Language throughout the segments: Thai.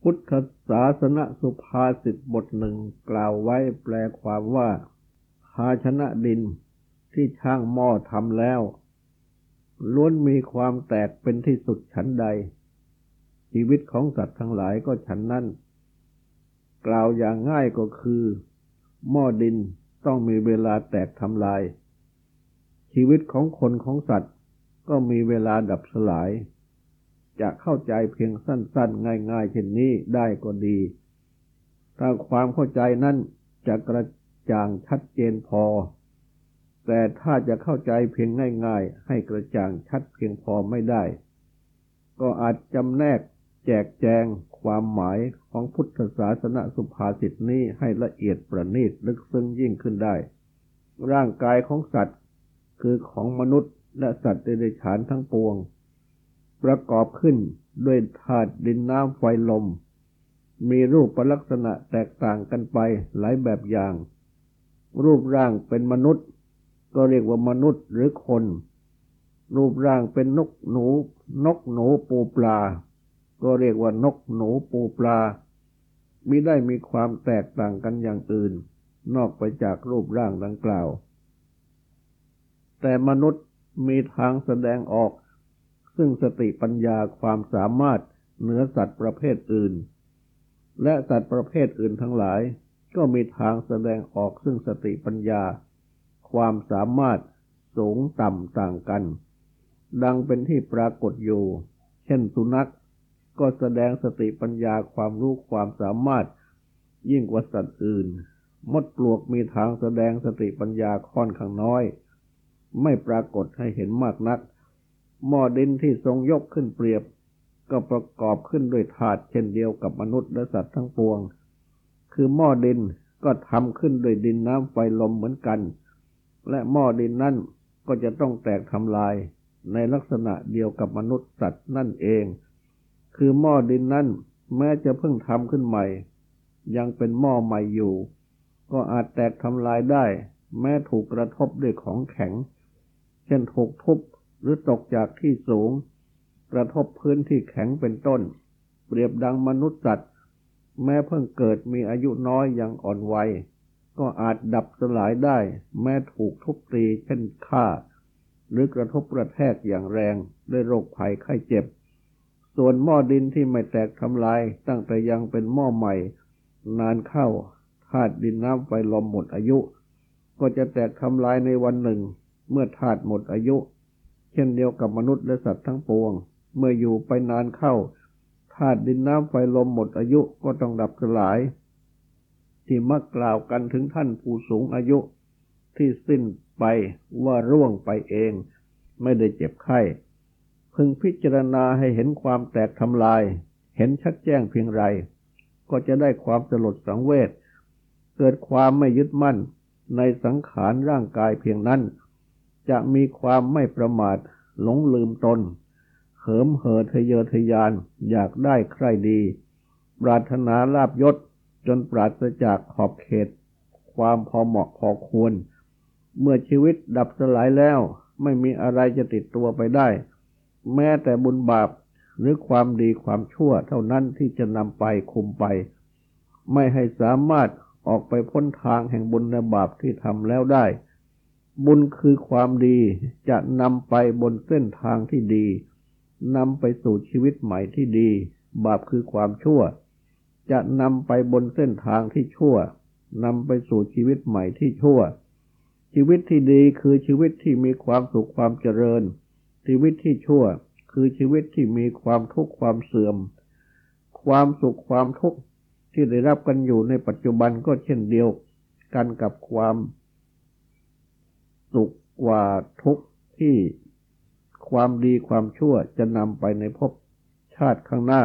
พุทธศาสนสุภาษิตบทหนึ่งกล่าวไว้แปลความว่าภาชนะดินที่ช่างหม้อทำแล้วล้วนมีความแตกเป็นที่สุดฉันใดชีวิตของสัตว์ทั้งหลายก็ฉันนั้นกล่าวอย่างง่ายก็คือหม้อดินต้องมีเวลาแตกทำลายชีวิตของคนของสัตว์ก็มีเวลาดับสลายจะเข้าใจเพียงสั้นๆง่ายๆเช่นนี้ได้ก็ดีถ้าความเข้าใจนั้นจะกระจ่างชัดเจนพอแต่ถ้าจะเข้าใจเพียงง่ายๆให้กระจ่างชัดเพียงพอไม่ได้ก็อาจจำแนกแจกแจงความหมายของพุทธศาสนสุภาษิตนี้ให้ละเอียดประณีตลึกซึ้งยิ่งขึ้นได้ร่างกายของสัตว์คือของมนุษย์และสัตว์เดรัจฉานทั้งปวงประกอบขึ้นด้วยธาตุดินน้ำไฟลมมีรูปลักษณะแตกต่างกันไปหลายแบบอย่างรูปร่างเป็นมนุษย์ก็เรียกว่ามนุษย์หรือคนรูปร่างเป็นนกหนูปูปลาก็เรียกว่านกหนูปูปลามิได้มีความแตกต่างกันอย่างอื่นนอกไปจากรูปร่างดังกล่าวแต่มนุษย์มีทางแสดงออกซึ่งสติปัญญาความสามารถเหนือสัตว์ประเภทอื่นและสัตว์ประเภทอื่นทั้งหลายก็มีทางแสดงออกซึ่งสติปัญญาความสามารถสูงต่ำต่างกันดังเป็นที่ปรากฏอยู่เช่นสุนัขก็แสดงสติปัญญาความรู้ความสามารถยิ่งกว่าสัตว์อื่นมดปลวกมีทางแสดงสติปัญญาค่อนข้างน้อยไม่ปรากฏให้เห็นมากนักหม้อดินที่ทรงยกขึ้นเปรียบก็ประกอบขึ้นด้วยธาตุเช่นเดียวกับมนุษย์และสัตว์ทั้งปวงคือหม้อดินก็ทำขึ้นด้วยดินน้ำไฟลมเหมือนกันและหม้อดินนั่นก็จะต้องแตกทำลายในลักษณะเดียวกับมนุษย์สัตว์นั่นเองคือหม้อดินนั่นแม้จะเพิ่งทำขึ้นใหม่ยังเป็นหม้อใหม่อยู่ก็อาจแตกทำลายได้แม้ถูกกระทบด้วยของแข็งเช่นถูกทุบหรือตกจากที่สูงกระทบพื้นที่แข็งเป็นต้นเปรียบดังมนุษย์สัตว์แม้เพิ่งเกิดมีอายุน้อยยังอ่อนวัยก็อาจดับสลายได้แม้ถูกทุบตีเช่นฆ่าหรือกระทบกระแทกอย่างแรงด้วยโรคภัยไข้เจ็บส่วนหม้อดินที่ไม่แตกทำลายตั้งแต่ยังเป็นหม้อใหม่นานเข้าธาตุดินน้ำไฟลมหมดอายุก็จะแตกทำลายในวันหนึ่งเมื่อธาตุหมดอายุเช่นเดียวกับมนุษย์และสัตว์ทั้งปวงเมื่ออยู่ไปนานเข้าธาตุดินน้ำไฟลมหมดอายุก็ต้องดับสลายที่มักกล่าวกันถึงท่านผู้สูงอายุที่สิ้นไปว่าร่วงไปเองไม่ได้เจ็บไข้พึงพิจารณาให้เห็นความแตกทำลายเห็นชัดแจ้งเพียงไรก็จะได้ความสลดสังเวชเกิดความไม่ยึดมั่นในสังขารร่างกายเพียงนั้นจะมีความไม่ประมาทหลงลืมตนเหิมเห่อทะเยอทะยานอยากได้ใคร่ดีปรารถนาลาภยศจนปราศจากขอบเขตความพอเหมาะพอควรเมื่อชีวิตดับสลายแล้วไม่มีอะไรจะติดตัวไปได้แม้แต่บุญบาปหรือความดีความชั่วเท่านั้นที่จะนำไปคุมไปไม่ให้สามารถออกไปพ้นทางแห่งบุญและบาปที่ทำแล้วได้บุญคือความดีจะนำไปบนเส้นทางที่ดีนำไปสู่ชีวิตใหม่ที่ดีบาปคือความชั่วจะนำไปบนเส้นทางที่ชั่วนำไปสู่ชีวิตใหม่ที่ชั่วชีวิตที่ดีคือชีวิตที่มีความสุขความเจริญชีวิตที่ชั่วคือชีวิตที่มีความทุกข์ความเสื่อมความสุขความทุกข์ที่ได้รับกันอยู่ในปัจจุบันก็เช่นเดียวกันกับความสุขกว่าทุกข์ที่ความดีความชั่วจะนำไปในภพชาติข้างหน้า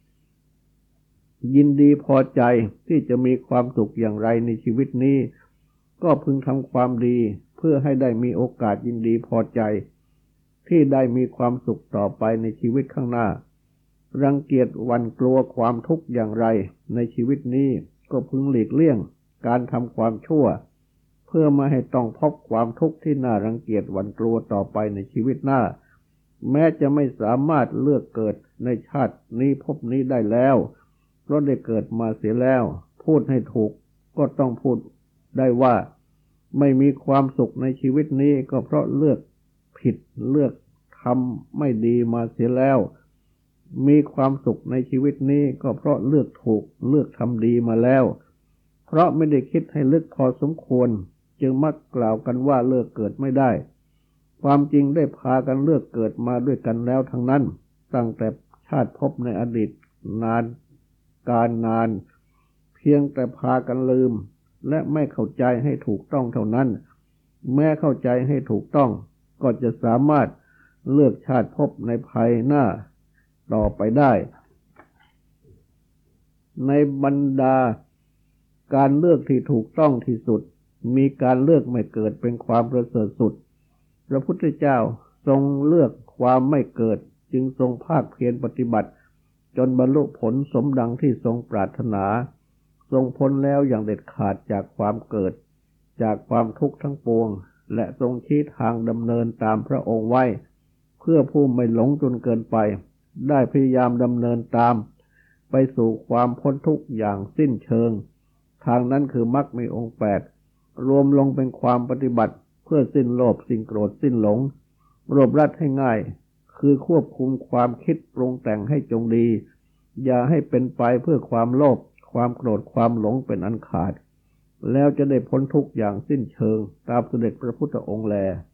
ยินดีพอใจที่จะมีความสุขอย่างไรในชีวิตนี้ก็พึงทำความดีเพื่อให้ได้มีโอกาสยินดีพอใจที่ได้มีความสุขต่อไปในชีวิตข้างหน้ารังเกียจหวั่นกลัวความทุกข์อย่างไรในชีวิตนี้ก็พึงหลีกเลี่ยงการทำความชั่วเพื่อไม่ให้ต้องพบความทุกข์ที่น่ารังเกียจหวั่นกลัวต่อไปในชีวิตหน้าแม้จะไม่สามารถเลือกเกิดในชาตินี้ภพนี้ได้แล้วราะได้เกิดมาเสียแล้วพูดให้ถูกก็ต้องพูดได้ว่าไม่มีความสุขในชีวิตนี้ก็เพราะเลือกผิดเลือกทำไม่ดีมาเสียแล้วมีความสุขในชีวิตนี้ก็เพราะเลือกถูกเลือกทำดีมาแล้วเพราะไม่ได้คิดให้ลึกพอสมควรจึงมักกล่าวกันว่าเลือกเกิดไม่ได้ความจริงได้พากันเลือกเกิดมาด้วยกันแล้วทั้งนั้นตั้งแต่ชาติภพในอดีตนานการนานเพียงแต่พากันลืมและไม่เข้าใจให้ถูกต้องเท่านั้นแม้เข้าใจให้ถูกต้องก็จะสามารถเลือกชาติภพในภายหน้าต่อไปได้ในบรรดาการเลือกที่ถูกต้องที่สุดมีการเลือกไม่เกิดเป็นความประเสริฐสุดพระพุทธเจ้าทรงเลือกความไม่เกิดจึงทรงภาคเพียรปฏิบัติจนบรรลุผลสมดังที่ทรงปรารถนาทรงพ้นแล้วอย่างเด็ดขาดจากความเกิดจากความทุกข์ทั้งปวงและทรงชี้ทางดำเนินตามพระองค์ไว้เพื่อผู้ไม่หลงจนเกินไปได้พยายามดำเนินตามไปสู่ความพ้นทุกข์อย่างสิ้นเชิงทางนั้นคือมรรคมีองค์8รวมลงเป็นความปฏิบัติเพื่อสิ้นโลภสิ้นโกรธสิ้นหลงรวบรัดให้ง่ายคือควบคุมความคิดปรุงแต่งให้จงดีอย่าให้เป็นไปเพื่อความโลภความโกรธความหลงเป็นอันขาดแล้วจะได้พ้นทุกข์อย่างสิ้นเชิงตามเสด็จพระพุทธองค์แล